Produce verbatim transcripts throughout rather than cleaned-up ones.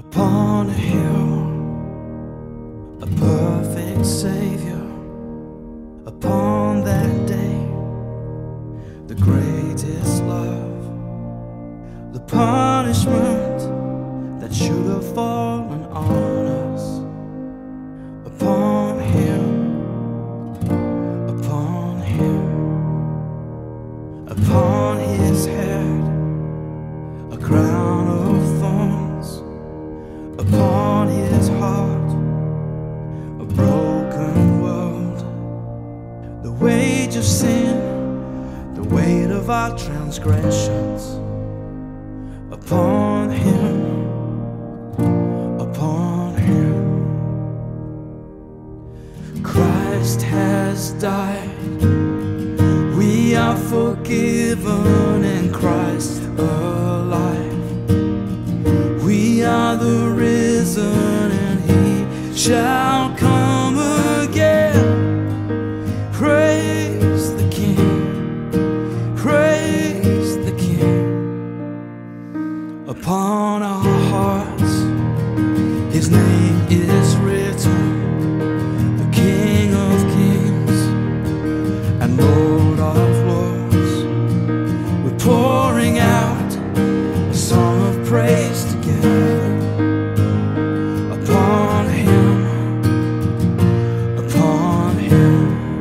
Upon a hill, a perfect Savior. Upon that day, the greatest love, the punishment that should have fallen on us. Upon Him, upon Him, upon His head, a crown of thorns. Upon His heart, a broken world. The wage of sin, the weight of our transgressions. Upon Him, upon Him. Christ has died. We are forgiven in Christ alive. We are the risen, and He shall come again. Praise the King, praise the King. Upon our hearts His name is written, the King of kings and Lord of lords. We're pouring out a song of praise together. Upon Him, upon Him.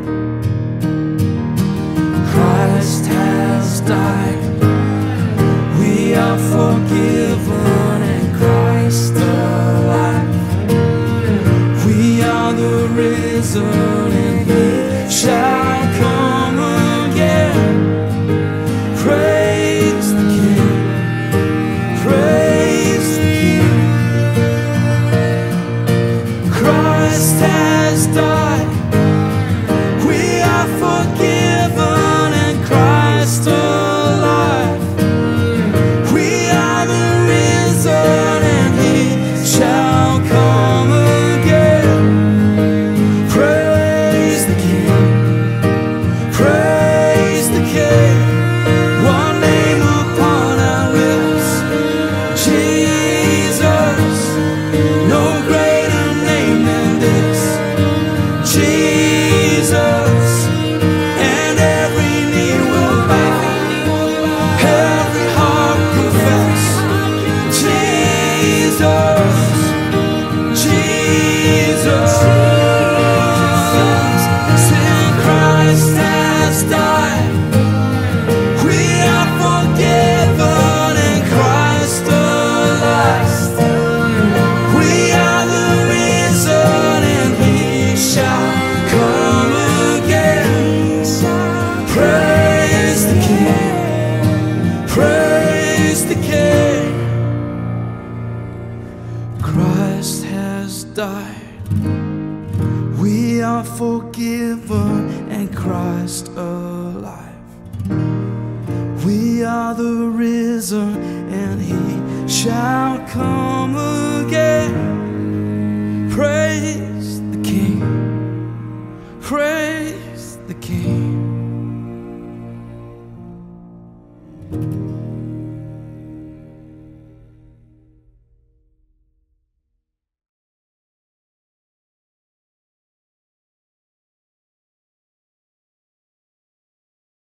Christ has died. We are forgiven in Christ alive. We are the risen, and He shall come again. Praise the King, praise the King. Christ has died. We are forgiven in Christ alive. We are the risen, and He shall come again. Praise the King, praise the King. One name upon our lips, Jesus. No greater name than this, Jesus. And every knee will bow, every heart confess, Jesus, Jesus. Sin, Christ has died. We are forgiven in Christ alive. We are the risen, and He shall come again. Praise the King, praise the King. Christ has died. We are forgiven and Christ alive. We are the risen, and He shall come again. Praise the King, praise the King.